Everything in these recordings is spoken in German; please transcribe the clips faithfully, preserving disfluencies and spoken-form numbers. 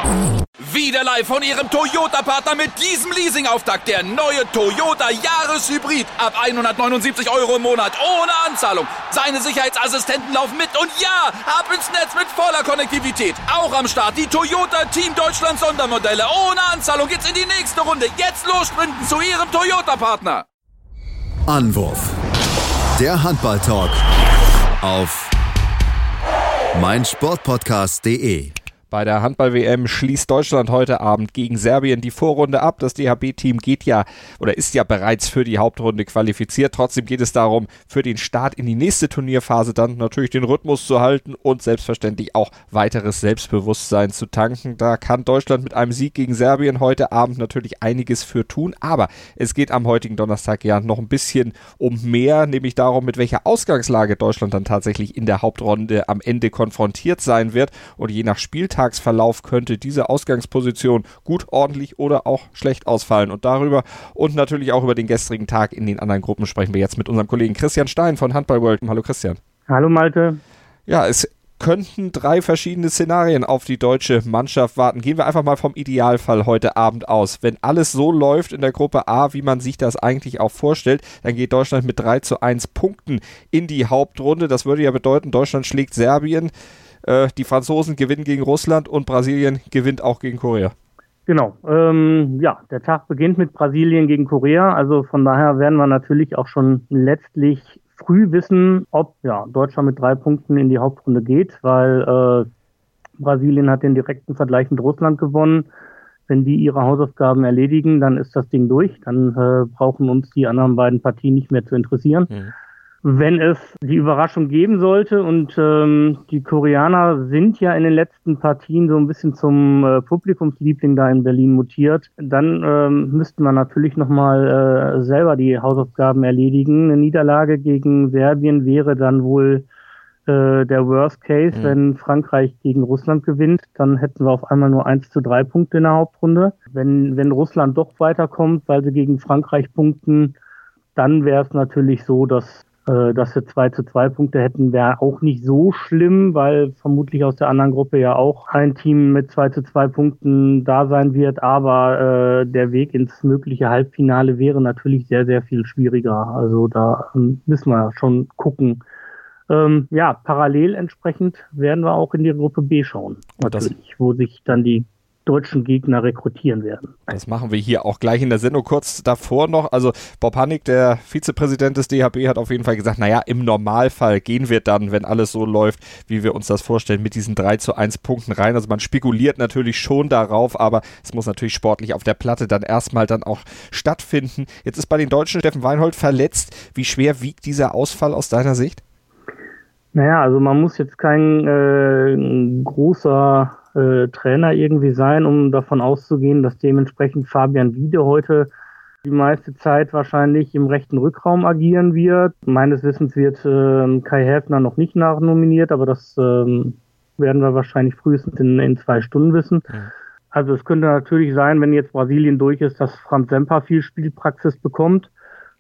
Wieder live von Ihrem Toyota-Partner mit diesem Leasing-Auftakt. Der neue Toyota Jahreshybrid. Ab hundertneunundsiebzig Euro im Monat. Ohne Anzahlung. Seine Sicherheitsassistenten laufen mit. Und ja, ab ins Netz mit voller Konnektivität. Auch am Start die Toyota Team Deutschland Sondermodelle. Ohne Anzahlung geht's in die nächste Runde. Jetzt los sprinten zu Ihrem Toyota-Partner. Anwurf. Der Handball-Talk auf meinsportpodcast punkt de. Bei der Handball-W M schließt Deutschland heute Abend gegen Serbien die Vorrunde ab. Das D H B-Team geht ja oder ist ja bereits für die Hauptrunde qualifiziert. Trotzdem geht es darum, für den Start in die nächste Turnierphase dann natürlich den Rhythmus zu halten und selbstverständlich auch weiteres Selbstbewusstsein zu tanken. Da kann Deutschland mit einem Sieg gegen Serbien heute Abend natürlich einiges für tun. Aber es geht am heutigen Donnerstag ja noch ein bisschen um mehr, nämlich darum, mit welcher Ausgangslage Deutschland dann tatsächlich in der Hauptrunde am Ende konfrontiert sein wird. Und je nach Spieltag Tagesverlauf könnte diese Ausgangsposition gut, ordentlich oder auch schlecht ausfallen. Und darüber und natürlich auch über den gestrigen Tag in den anderen Gruppen sprechen wir jetzt mit unserem Kollegen Christian Stein von Handball World. Hallo Christian. Hallo Malte. Ja, es könnten drei verschiedene Szenarien auf die deutsche Mannschaft warten. Gehen wir einfach mal vom Idealfall heute Abend aus. Wenn alles so läuft in der Gruppe A, wie man sich das eigentlich auch vorstellt, dann geht Deutschland mit drei zu eins Punkten in die Hauptrunde. Das würde ja bedeuten, Deutschland schlägt Serbien, die Franzosen gewinnen gegen Russland und Brasilien gewinnt auch gegen Korea. Genau, ähm, ja, der Tag beginnt mit Brasilien gegen Korea, also von daher werden wir natürlich auch schon letztlich früh wissen, ob ja Deutschland mit drei Punkten in die Hauptrunde geht, weil äh, Brasilien hat den direkten Vergleich mit Russland gewonnen. Wenn die ihre Hausaufgaben erledigen, dann ist das Ding durch, dann äh, brauchen uns die anderen beiden Partien nicht mehr zu interessieren. Mhm. Wenn es die Überraschung geben sollte und ähm, die Koreaner sind ja in den letzten Partien so ein bisschen zum äh, Publikumsliebling da in Berlin mutiert, dann ähm, müssten wir natürlich nochmal äh, selber die Hausaufgaben erledigen. Eine Niederlage gegen Serbien wäre dann wohl äh, der Worst Case, mhm. wenn Frankreich gegen Russland gewinnt, dann hätten wir auf einmal nur eins zu drei Punkte in der Hauptrunde. Wenn, wenn Russland doch weiterkommt, weil sie gegen Frankreich punkten, dann wäre es natürlich so, dass dass wir zwei zu zwei Punkte hätten, wäre auch nicht so schlimm, weil vermutlich aus der anderen Gruppe ja auch ein Team mit zwei zu zwei Punkten da sein wird, aber äh, der Weg ins mögliche Halbfinale wäre natürlich sehr, sehr viel schwieriger. Also da ähm, müssen wir schon gucken. Ähm, ja, parallel entsprechend werden wir auch in die Gruppe B schauen, natürlich, wo sich dann die deutschen Gegner rekrutieren werden. Das machen wir hier auch gleich in der Sendung. Kurz davor noch, also Bob Hannig, der Vizepräsident des D H B, hat auf jeden Fall gesagt, naja, im Normalfall gehen wir dann, wenn alles so läuft, wie wir uns das vorstellen, mit diesen drei zu eins Punkten rein. Also man spekuliert natürlich schon darauf, aber es muss natürlich sportlich auf der Platte dann erstmal dann auch stattfinden. Jetzt ist bei den Deutschen Steffen Weinhold verletzt. Wie schwer wiegt dieser Ausfall aus deiner Sicht? Naja, also man muss jetzt kein äh, großer Äh, Trainer irgendwie sein, um davon auszugehen, dass dementsprechend Fabian Wiede heute die meiste Zeit wahrscheinlich im rechten Rückraum agieren wird. Meines Wissens wird äh, Kai Häfner noch nicht nachnominiert, aber das äh, werden wir wahrscheinlich frühestens in, in zwei Stunden wissen. Mhm. Also es könnte natürlich sein, wenn jetzt Brasilien durch ist, dass Franz Semper viel Spielpraxis bekommt.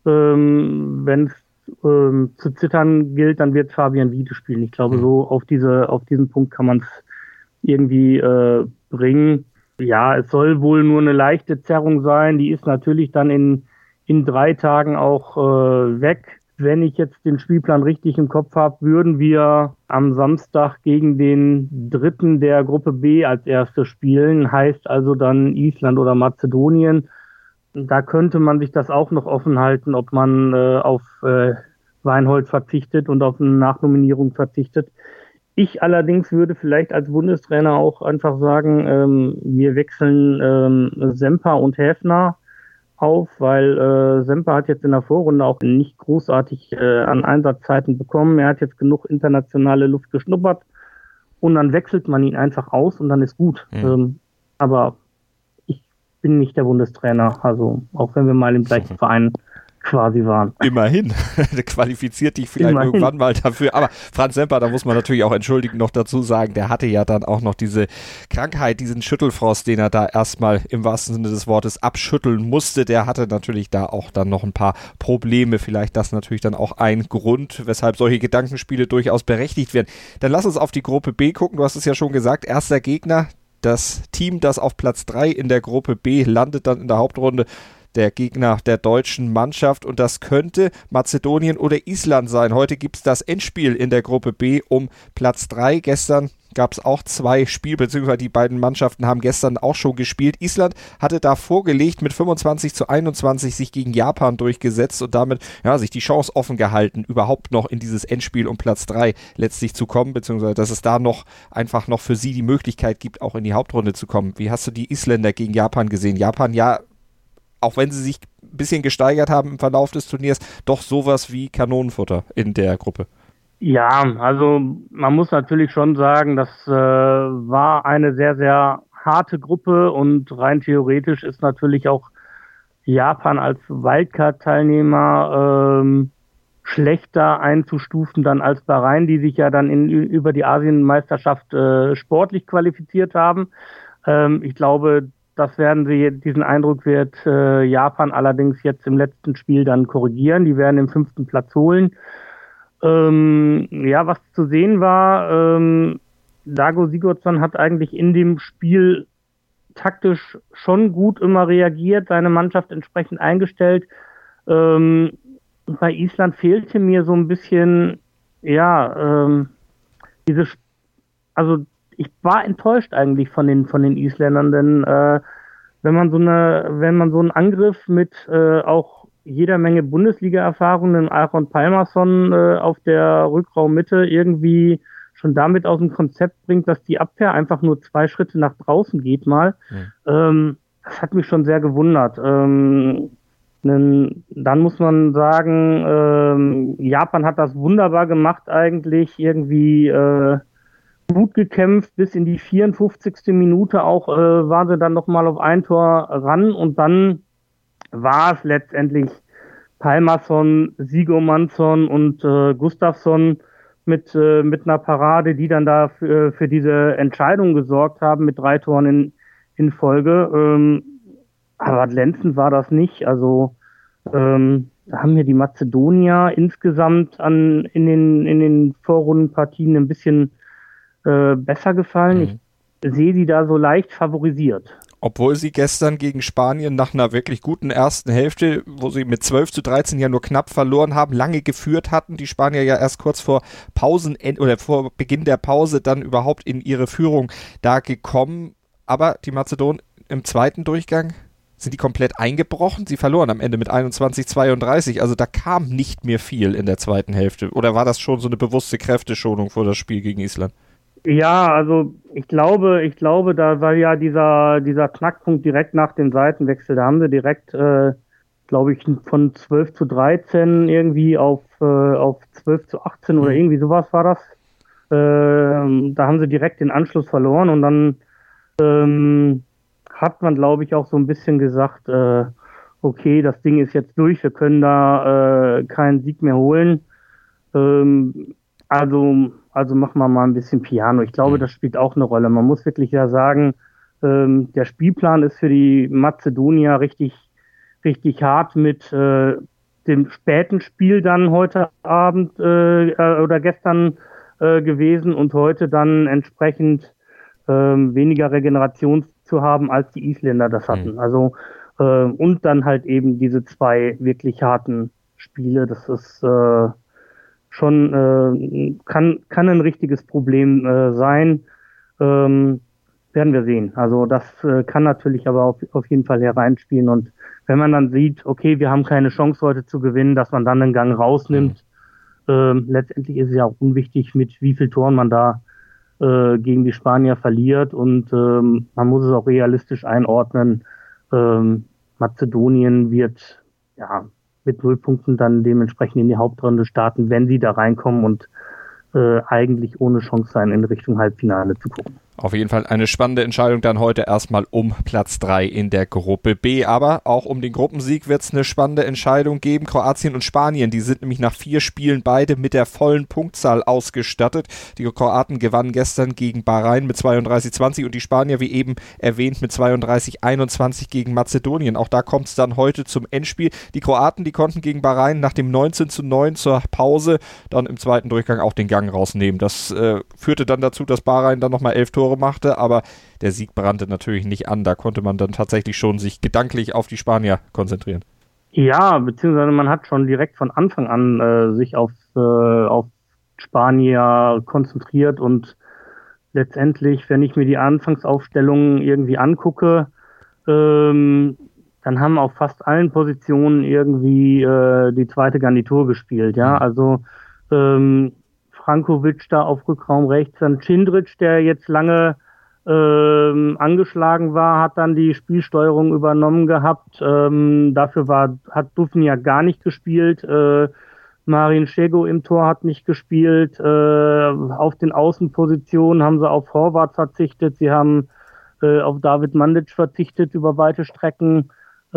Ähm, wenn es ähm, zu zittern gilt, dann wird Fabian Wiede spielen. Ich glaube, mhm. so auf diese auf diesen Punkt kann man es irgendwie äh, bringen. Ja, es soll wohl nur eine leichte Zerrung sein. Die ist natürlich dann in in drei Tagen auch äh, weg. Wenn ich jetzt den Spielplan richtig im Kopf habe, würden wir am Samstag gegen den Dritten der Gruppe B als erstes spielen. Heißt also dann Island oder Mazedonien. Da könnte man sich das auch noch offen halten, ob man äh, auf äh, Weinhold verzichtet und auf eine Nachnominierung verzichtet. Ich allerdings würde vielleicht als Bundestrainer auch einfach sagen, ähm, wir wechseln ähm, Semper und Häfner auf, weil äh, Semper hat jetzt in der Vorrunde auch nicht großartig äh, an Einsatzzeiten bekommen. Er hat jetzt genug internationale Luft geschnuppert und dann wechselt man ihn einfach aus und dann ist gut. Mhm. Ähm, aber ich bin nicht der Bundestrainer, also auch wenn wir mal im gleichen Verein quasi waren. Immerhin. Qualifiziert dich vielleicht Immerhin. irgendwann mal dafür. Aber Franz Semper, da muss man natürlich auch entschuldigend noch dazu sagen, der hatte ja dann auch noch diese Krankheit, diesen Schüttelfrost, den er da erstmal im wahrsten Sinne des Wortes abschütteln musste. Der hatte natürlich da auch dann noch ein paar Probleme. Vielleicht das natürlich dann auch ein Grund, weshalb solche Gedankenspiele durchaus berechtigt werden. Dann lass uns auf die Gruppe B gucken. Du hast es ja schon gesagt, erster Gegner Das Team, das auf Platz drei in der Gruppe B landet, dann in der Hauptrunde der Gegner der deutschen Mannschaft, und das könnte Mazedonien oder Island sein. Heute gibt es das Endspiel in der Gruppe B um Platz drei. Gestern gab es auch zwei Spiele, beziehungsweise die beiden Mannschaften haben gestern auch schon gespielt. Island hatte da vorgelegt mit fünfundzwanzig zu einundzwanzig sich gegen Japan durchgesetzt und damit ja, sich die Chance offen gehalten, überhaupt noch in dieses Endspiel um Platz drei letztlich zu kommen, beziehungsweise dass es da noch einfach noch für sie die Möglichkeit gibt, auch in die Hauptrunde zu kommen. Wie hast du die Isländer gegen Japan gesehen? Japan ja, auch wenn sie sich ein bisschen gesteigert haben im Verlauf des Turniers, doch sowas wie Kanonenfutter in der Gruppe. Ja, also man muss natürlich schon sagen, das äh, war eine sehr, sehr harte Gruppe, und rein theoretisch ist natürlich auch Japan als Wildcard-Teilnehmer ähm, schlechter einzustufen dann als Bahrain, die sich ja dann in, über die Asienmeisterschaft äh, sportlich qualifiziert haben. Ähm, ich glaube, das werden sie, diesen Eindruck wird äh, Japan allerdings jetzt im letzten Spiel dann korrigieren. Die werden den fünften Platz holen. Ähm, ja, was zu sehen war, ähm, Dago Sigurdsson hat eigentlich in dem Spiel taktisch schon gut immer reagiert, seine Mannschaft entsprechend eingestellt. Ähm, bei Island fehlte mir so ein bisschen, ja, ähm, diese, also ich war enttäuscht eigentlich von den von den Isländern, denn äh, wenn man so eine, wenn man so einen Angriff mit äh, auch jeder Menge Bundesliga-Erfahrung, den Aron Pálmarsson äh, auf der Rückraummitte irgendwie schon damit aus dem Konzept bringt, dass die Abwehr einfach nur zwei Schritte nach draußen geht mal. Mhm. Ähm, das hat mich schon sehr gewundert. Ähm, denn, dann muss man sagen, ähm, Japan hat das wunderbar gemacht eigentlich, irgendwie äh, gut gekämpft, bis in die vierundfünfzigste Minute auch äh, waren sie dann nochmal auf ein Tor ran, und dann war es letztendlich Pálmarsson, Sigurmansson und äh, Gustafsson mit äh, mit einer Parade, die dann da für, für diese Entscheidung gesorgt haben mit drei Toren in, in Folge. Ähm, aber glänzend war das nicht. Also ähm, da haben mir die Mazedonier insgesamt an in den in den Vorrundenpartien ein bisschen äh, besser gefallen. Mhm. Ich sehe sie da so leicht favorisiert. Obwohl sie gestern gegen Spanien nach einer wirklich guten ersten Hälfte, wo sie mit zwölf zu dreizehn ja nur knapp verloren haben, lange geführt hatten, die Spanier ja erst kurz vor Pausen oder vor Beginn der Pause dann überhaupt in ihre Führung da gekommen. Aber die Mazedonen im zweiten Durchgang sind die komplett eingebrochen. Sie verloren am Ende mit einundzwanzig zu zweiunddreißig. Also da kam nicht mehr viel in der zweiten Hälfte. Oder war das schon so eine bewusste Kräfteschonung vor das Spiel gegen Island? Ja, also ich glaube, ich glaube, da war ja dieser dieser Knackpunkt direkt nach dem Seitenwechsel. Da haben sie direkt, äh, glaube ich, von zwölf zu dreizehn irgendwie auf äh, auf zwölf zu achtzehn oder irgendwie sowas war das. Äh, da haben sie direkt den Anschluss verloren, und dann ähm, hat man, glaube ich, auch so ein bisschen gesagt, äh, okay, das Ding ist jetzt durch, wir können da äh, keinen Sieg mehr holen. Ähm, also Also machen wir mal ein bisschen Piano. Ich glaube, das spielt auch eine Rolle. Man muss wirklich ja sagen, ähm, der Spielplan ist für die Mazedonier richtig, richtig hart mit äh, dem späten Spiel dann heute Abend äh, oder gestern äh, gewesen, und heute dann entsprechend äh, weniger Regeneration zu haben, als die Isländer das hatten. Mhm. Also äh, und dann halt eben diese zwei wirklich harten Spiele. Das ist äh, schon äh, kann kann ein richtiges Problem äh, sein, ähm, werden wir sehen. Also das äh, kann natürlich aber auf, auf jeden Fall hereinspielen, und wenn man dann sieht, okay, wir haben keine Chance heute zu gewinnen, dass man dann einen Gang rausnimmt. Mhm. Ähm, letztendlich ist es ja auch unwichtig, mit wie viel Toren man da äh, gegen die Spanier verliert, und ähm, man muss es auch realistisch einordnen. Ähm, Mazedonien wird ja mit null Punkten dann dementsprechend in die Hauptrunde starten, wenn sie da reinkommen, und äh, eigentlich ohne Chance sein, in Richtung Halbfinale zu gucken. Auf jeden Fall eine spannende Entscheidung dann heute erstmal um Platz drei in der Gruppe B. Aber auch um den Gruppensieg wird es eine spannende Entscheidung geben. Kroatien und Spanien, die sind nämlich nach vier Spielen beide mit der vollen Punktzahl ausgestattet. Die Kroaten gewannen gestern gegen Bahrain mit zweiunddreißig zwanzig und die Spanier, wie eben erwähnt, mit zweiunddreißig einundzwanzig gegen Mazedonien. Auch da kommt es dann heute zum Endspiel. Die Kroaten, die konnten gegen Bahrain nach dem neunzehn zu neun zur Pause dann im zweiten Durchgang auch den Gang rausnehmen. Das äh, führte dann dazu, dass Bahrain dann nochmal elf Tore Tore machte, aber der Sieg brannte natürlich nicht an. Da konnte man dann tatsächlich schon sich gedanklich auf die Spanier konzentrieren. Ja, beziehungsweise man hat schon direkt von Anfang an äh, sich auf, äh, auf Spanier konzentriert und letztendlich, wenn ich mir die Anfangsaufstellungen irgendwie angucke, ähm, dann haben auf fast allen Positionen irgendwie äh, die zweite Garnitur gespielt, ja, also ähm, Frankovic da auf Rückraum rechts, dann Cindric, der jetzt lange ähm, angeschlagen war, hat dann die Spielsteuerung übernommen gehabt, ähm, dafür war, hat Dufniak gar nicht gespielt, äh, Marin Šego im Tor hat nicht gespielt, äh, auf den Außenpositionen haben sie auf Horvath verzichtet, sie haben äh, auf David Mandic verzichtet über weite Strecken.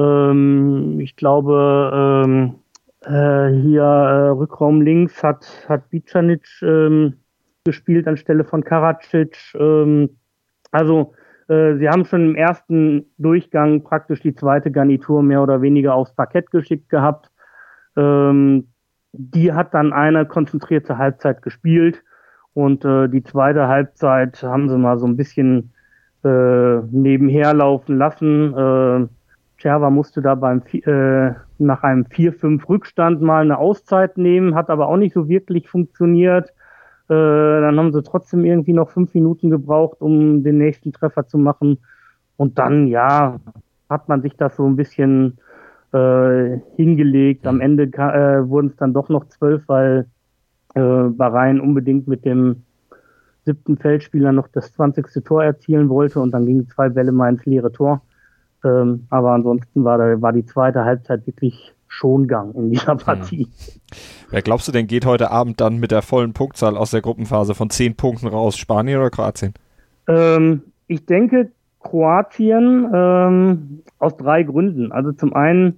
Ähm, ich glaube, ähm, äh, hier äh, Rückraum links hat, hat Bicanic ähm, gespielt anstelle von Karadzic. Ähm, also äh, sie haben schon im ersten Durchgang praktisch die zweite Garnitur mehr oder weniger aufs Parkett geschickt gehabt. Ähm, die hat dann eine konzentrierte Halbzeit gespielt und äh, die zweite Halbzeit haben sie mal so ein bisschen äh, nebenher laufen lassen. Äh, Cerva musste da beim äh, nach einem vier fünf Rückstand mal eine Auszeit nehmen, hat aber auch nicht so wirklich funktioniert. Äh, dann haben sie trotzdem irgendwie noch fünf Minuten gebraucht, um den nächsten Treffer zu machen. Und dann, ja, hat man sich das so ein bisschen äh, hingelegt. Am Ende äh, wurden es dann doch noch zwölf, weil äh, Bahrain unbedingt mit dem siebten Feldspieler noch das zwanzigste Tor erzielen wollte und dann gingen zwei Bälle mal ins leere Tor. Ähm, aber ansonsten war, da, war die zweite Halbzeit wirklich Schongang in dieser Partie. Wer glaubst du denn geht heute Abend dann mit der vollen Punktzahl aus der Gruppenphase von zehn Punkten raus? Spanien oder Kroatien? Ähm, ich denke Kroatien ähm, aus drei Gründen. Also zum einen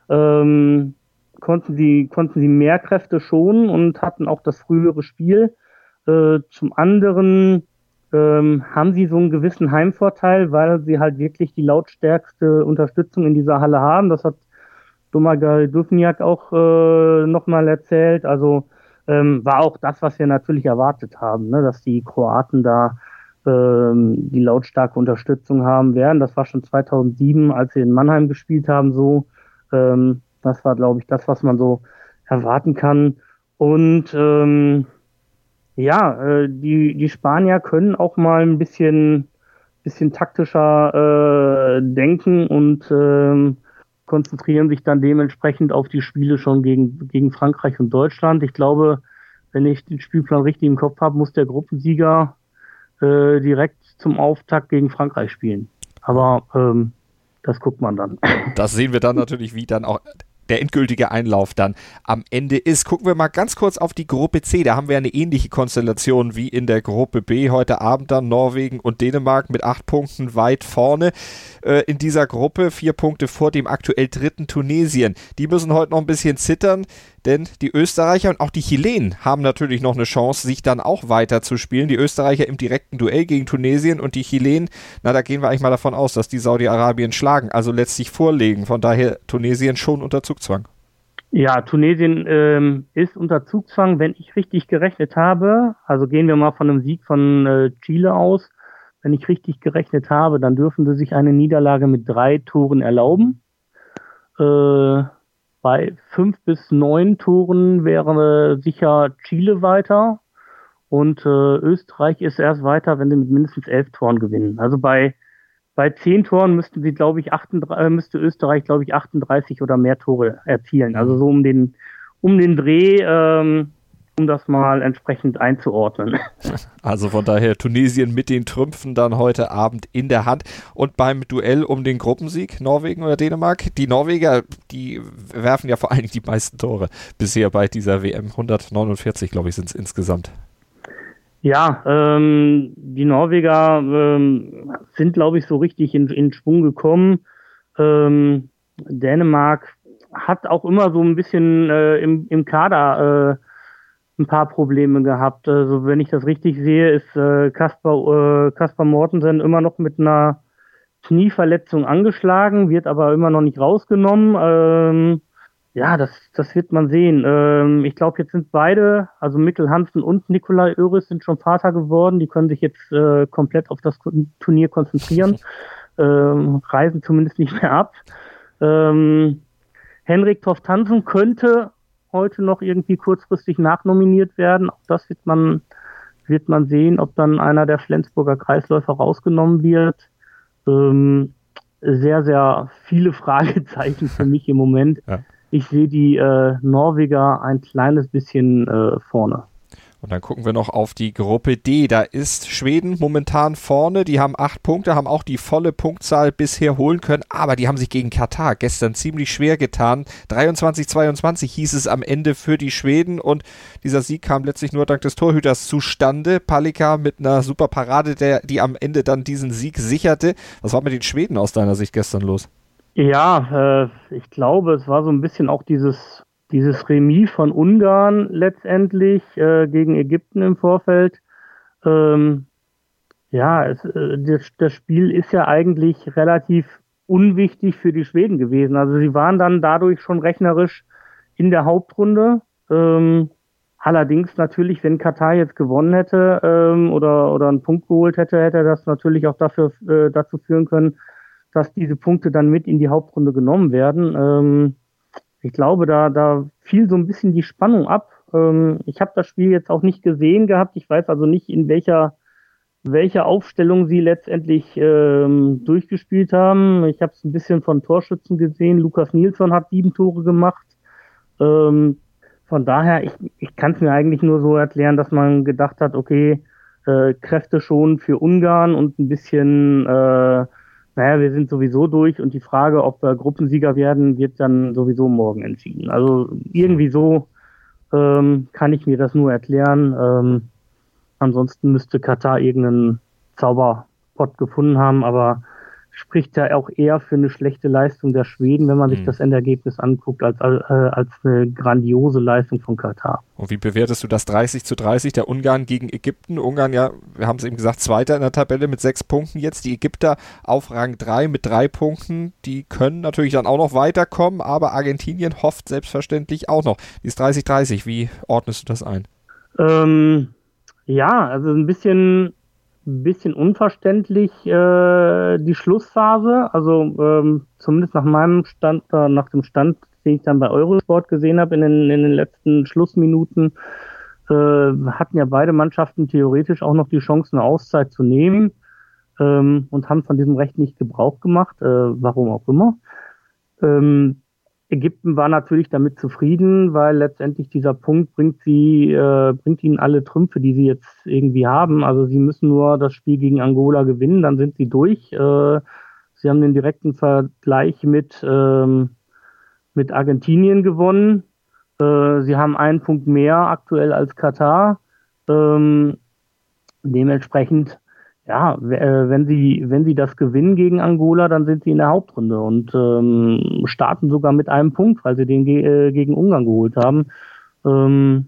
ähm, konnten sie, konnten sie mehr Kräfte schonen und hatten auch das frühere Spiel. Äh, zum anderen ähm, haben sie so einen gewissen Heimvorteil, weil sie halt wirklich die lautstärkste Unterstützung in dieser Halle haben. Das hat Domagoj Dufniak auch äh, nochmal erzählt. Also ähm, war auch das, was wir natürlich erwartet haben, ne? Dass die Kroaten da ähm, die lautstarke Unterstützung haben werden. Das war schon zweitausendsieben, als sie in Mannheim gespielt haben, so. Ähm, das war, glaube ich, das, was man so erwarten kann. Und ähm, ja, äh, die, die Spanier können auch mal ein bisschen, bisschen taktischer äh, denken und ähm, konzentrieren sich dann dementsprechend auf die Spiele schon gegen, gegen Frankreich und Deutschland. Ich glaube, wenn ich den Spielplan richtig im Kopf habe, muss der Gruppensieger äh, direkt zum Auftakt gegen Frankreich spielen. Aber ähm, das guckt man dann. Das sehen wir dann natürlich, wie dann auch der endgültige Einlauf dann am Ende ist. Gucken wir mal ganz kurz auf die Gruppe C. Da haben wir eine ähnliche Konstellation wie in der Gruppe B. Heute Abend dann Norwegen und Dänemark mit acht Punkten weit vorne äh, in dieser Gruppe. Vier Punkte vor dem aktuell dritten Tunesien. Die müssen heute noch ein bisschen zittern, denn die Österreicher und auch die Chilenen haben natürlich noch eine Chance, sich dann auch weiter zu spielen. Die Österreicher im direkten Duell gegen Tunesien und die Chilenen, na, da gehen wir eigentlich mal davon aus, dass die Saudi-Arabien schlagen, also letztlich vorlegen. Von daher Tunesien schon unter Zugzwang. Ja, Tunesien ähm, ist unter Zugzwang, wenn ich richtig gerechnet habe. Also gehen wir mal von einem Sieg von äh, Chile aus. Wenn ich richtig gerechnet habe, dann dürfen sie sich eine Niederlage mit drei Toren erlauben. Äh, Bei fünf bis neun Toren wäre sicher Chile weiter und äh, Österreich ist erst weiter, wenn sie mit mindestens elf Toren gewinnen. Also bei bei zehn Toren müssten sie, glaube ich, achtunddreißig, äh, müsste Österreich, glaube ich, achtunddreißig oder mehr Tore erzielen. Also so um den um den Dreh, ähm, um das mal entsprechend einzuordnen. Also von daher Tunesien mit den Trümpfen dann heute Abend in der Hand. Und beim Duell um den Gruppensieg, Norwegen oder Dänemark, die Norweger, die werfen ja vor allen Dingen die meisten Tore bisher bei dieser W M. hundertneunundvierzig, glaube ich, sind es insgesamt. Ja, ähm, die Norweger ähm, sind, glaube ich, so richtig in, in Schwung gekommen. Ähm, Dänemark hat auch immer so ein bisschen äh, im, im Kader äh, ein paar Probleme gehabt. Also wenn ich das richtig sehe, ist äh, Kasper, äh, Kasper Mortensen immer noch mit einer Knieverletzung angeschlagen, wird aber immer noch nicht rausgenommen. Ähm, Ja, das, das wird man sehen. Ähm, ich glaube, jetzt sind beide, also Mikkel Hansen und Nikolai Oeris sind schon Vater geworden. Die können sich jetzt äh, komplett auf das Turnier konzentrieren, ähm, reisen zumindest nicht mehr ab. Ähm, Henrik Toft Hansen könnte heute noch irgendwie kurzfristig nachnominiert werden. Auch das wird man, wird man sehen, ob dann einer der Flensburger Kreisläufer rausgenommen wird. Ähm, sehr, sehr viele Fragezeichen für mich im Moment. Ja. Ich sehe die äh, Norweger ein kleines bisschen äh, vorne. Und dann gucken wir noch auf die Gruppe D. Da ist Schweden momentan vorne. Die haben acht Punkte, haben auch die volle Punktzahl bisher holen können. Aber die haben sich gegen Katar gestern ziemlich schwer getan. dreiundzwanzig zweiundzwanzig hieß es am Ende für die Schweden. Und dieser Sieg kam letztlich nur dank des Torhüters zustande. Palika mit einer super Parade, der, die am Ende dann diesen Sieg sicherte. Was war mit den Schweden aus deiner Sicht gestern los? Ja, äh, ich glaube, es war so ein bisschen auch dieses, dieses Remis von Ungarn letztendlich äh, gegen Ägypten im Vorfeld. Ähm, ja, es, äh, das, das Spiel ist ja eigentlich relativ unwichtig für die Schweden gewesen. Also sie waren dann dadurch schon rechnerisch in der Hauptrunde. Ähm, allerdings natürlich, wenn Katar jetzt gewonnen hätte ähm, oder, oder einen Punkt geholt hätte, hätte das natürlich auch dafür, äh, dazu führen können, dass diese Punkte dann mit in die Hauptrunde genommen werden. Ähm, ich glaube, da, da fiel so ein bisschen die Spannung ab. Ähm, ich habe das Spiel jetzt auch nicht gesehen gehabt. Ich weiß also nicht, in welcher, welcher Aufstellung sie letztendlich ähm, durchgespielt haben. Ich habe es ein bisschen von Torschützen gesehen. Lukas Nilsson hat sieben Tore gemacht. Ähm, von daher, ich, ich kann es mir eigentlich nur so erklären, dass man gedacht hat, okay, äh, Kräfte schon für Ungarn und ein bisschen äh, naja, wir sind sowieso durch und die Frage, ob wir Gruppensieger werden, wird dann sowieso morgen entschieden. Also irgendwie so ähm, kann ich mir das nur erklären. Ähm, ansonsten müsste Katar irgendeinen Zauberpott gefunden haben, aber spricht ja auch eher für eine schlechte Leistung der Schweden, wenn man sich mhm. das Endergebnis anguckt, als, äh, als eine grandiose Leistung von Katar. Und wie bewertest du das dreißig zu dreißig der Ungarn gegen Ägypten? Ungarn, ja, wir haben es eben gesagt, Zweiter in der Tabelle mit sechs Punkten jetzt. Die Ägypter auf Rang drei mit drei Punkten. Die können natürlich dann auch noch weiterkommen, aber Argentinien hofft selbstverständlich auch noch. Dieses dreißig dreißig, wie ordnest du das ein? Ähm, ja, also ein bisschen... Ein bisschen unverständlich äh, die Schlussphase, also ähm, zumindest nach meinem Stand, äh, nach dem Stand, den ich dann bei Eurosport gesehen habe in den, in den letzten Schlussminuten, äh, hatten ja beide Mannschaften theoretisch auch noch die Chance, eine Auszeit zu nehmen ähm, und haben von diesem Recht nicht Gebrauch gemacht, äh, warum auch immer. Ähm, Ägypten war natürlich damit zufrieden, weil letztendlich dieser Punkt bringt sie, äh, bringt ihnen alle Trümpfe, die sie jetzt irgendwie haben. Also sie müssen nur das Spiel gegen Angola gewinnen, dann sind sie durch. Äh, sie haben den direkten Vergleich mit, ähm, mit Argentinien gewonnen. Äh, sie haben einen Punkt mehr aktuell als Katar. Ähm, dementsprechend Ja, wenn sie, wenn sie das gewinnen gegen Angola, dann sind sie in der Hauptrunde und ähm, starten sogar mit einem Punkt, weil sie den ge- äh, gegen Ungarn geholt haben. Ähm,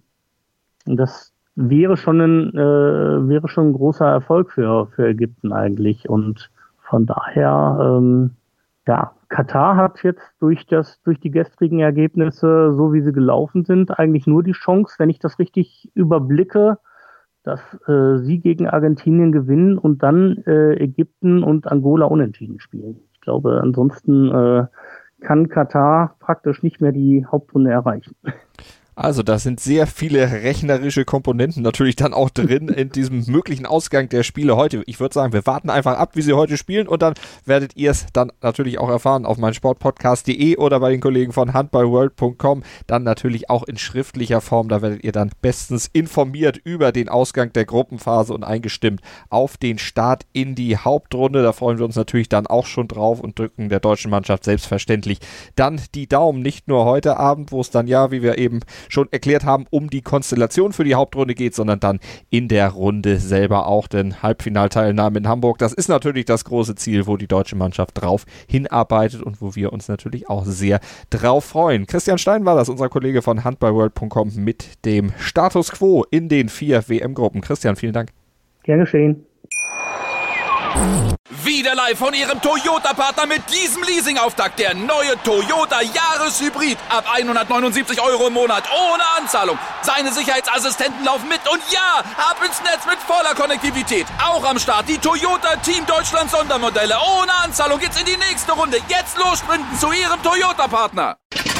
das wäre schon ein, äh, wäre schon ein großer Erfolg für, für Ägypten eigentlich. Und von daher, ähm, ja, Katar hat jetzt durch das, durch die gestrigen Ergebnisse, so wie sie gelaufen sind, eigentlich nur die Chance, wenn ich das richtig überblicke, dass äh, sie gegen Argentinien gewinnen und dann äh, Ägypten und Angola unentschieden spielen. Ich glaube, ansonsten äh, kann Katar praktisch nicht mehr die Hauptrunde erreichen. Also da sind sehr viele rechnerische Komponenten natürlich dann auch drin in diesem möglichen Ausgang der Spiele heute. Ich würde sagen, wir warten einfach ab, wie sie heute spielen und dann werdet ihr es dann natürlich auch erfahren auf meinsportpodcast punkt de oder bei den Kollegen von handballworld punkt com. Dann natürlich auch in schriftlicher Form. Da werdet ihr dann bestens informiert über den Ausgang der Gruppenphase und eingestimmt auf den Start in die Hauptrunde. Da freuen wir uns natürlich dann auch schon drauf und drücken der deutschen Mannschaft selbstverständlich dann die Daumen. Nicht nur heute Abend, wo es dann ja, wie wir eben schon erklärt haben, um die Konstellation für die Hauptrunde geht, sondern dann in der Runde selber auch, denn Halbfinalteilnahme in Hamburg, das ist natürlich das große Ziel, wo die deutsche Mannschaft drauf hinarbeitet und wo wir uns natürlich auch sehr drauf freuen. Christian Stein war das, unser Kollege von handballworld punkt com mit dem Status Quo in den vier W M-Gruppen. Christian, vielen Dank. Gern geschehen. Wieder live von Ihrem Toyota-Partner mit diesem Leasing-Auftakt. Der neue Toyota Jahreshybrid. Ab hundertneunundsiebzig Euro im Monat. Ohne Anzahlung. Seine Sicherheitsassistenten laufen mit. Und ja, ab ins Netz mit voller Konnektivität. Auch am Start die Toyota Team Deutschland Sondermodelle. Ohne Anzahlung geht's in die nächste Runde. Jetzt los sprinten zu Ihrem Toyota-Partner.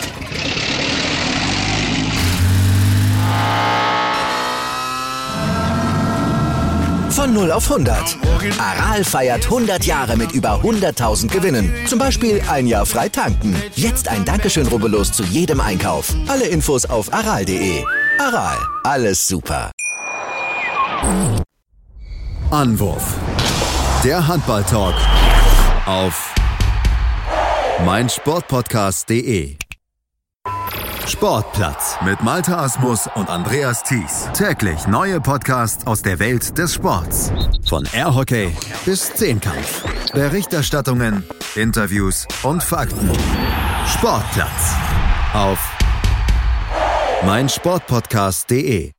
Von null auf hundert. Aral feiert hundert Jahre mit über hunderttausend Gewinnen. Zum Beispiel ein Jahr frei tanken. Jetzt ein Dankeschön, rubbellos zu jedem Einkauf. Alle Infos auf aral punkt de. Aral, alles super. Anwurf. Der Handball-Talk auf meinsportpodcast punkt de. Sportplatz mit Malte Asmus und Andreas Thies. Täglich neue Podcasts aus der Welt des Sports. Von Airhockey bis Zehnkampf. Berichterstattungen, Interviews und Fakten. Sportplatz auf meinsportpodcast punkt de.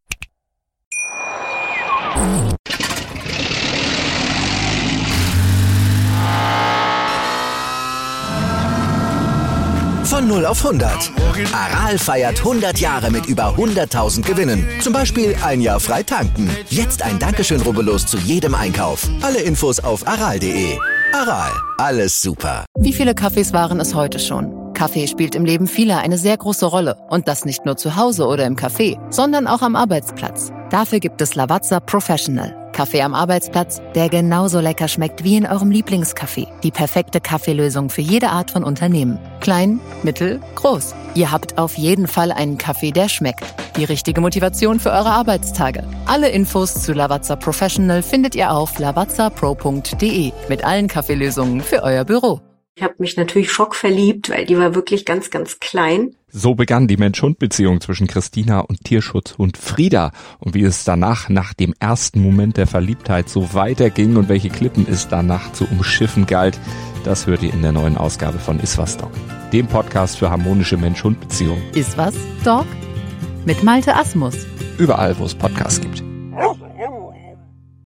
Von null auf hundert. Aral feiert hundert Jahre mit über hunderttausend Gewinnen. Zum Beispiel ein Jahr frei tanken. Jetzt ein Dankeschön, rubbellos zu jedem Einkauf. Alle Infos auf aral punkt de. Aral, alles super. Wie viele Kaffees waren es heute schon? Kaffee spielt im Leben vieler eine sehr große Rolle. Und das nicht nur zu Hause oder im Café, sondern auch am Arbeitsplatz. Dafür gibt es Lavazza Professional. Kaffee am Arbeitsplatz, der genauso lecker schmeckt wie in eurem Lieblingscafé. Die perfekte Kaffeelösung für jede Art von Unternehmen. Klein, mittel, groß. Ihr habt auf jeden Fall einen Kaffee, der schmeckt. Die richtige Motivation für eure Arbeitstage. Alle Infos zu Lavazza Professional findet ihr auf lavazza pro punkt de mit allen Kaffeelösungen für euer Büro. Ich habe mich natürlich schockverliebt, weil die war wirklich ganz, ganz klein. So begann die Mensch-Hund-Beziehung zwischen Christina und Tierschutzhund Frieda. Und wie es danach, nach dem ersten Moment der Verliebtheit, so weiterging und welche Klippen es danach zu umschiffen galt, das hört ihr in der neuen Ausgabe von Iswas Dog, dem Podcast für harmonische Mensch-Hund-Beziehungen. Iswas Dog? Mit Malte Asmus. Überall, wo es Podcasts gibt.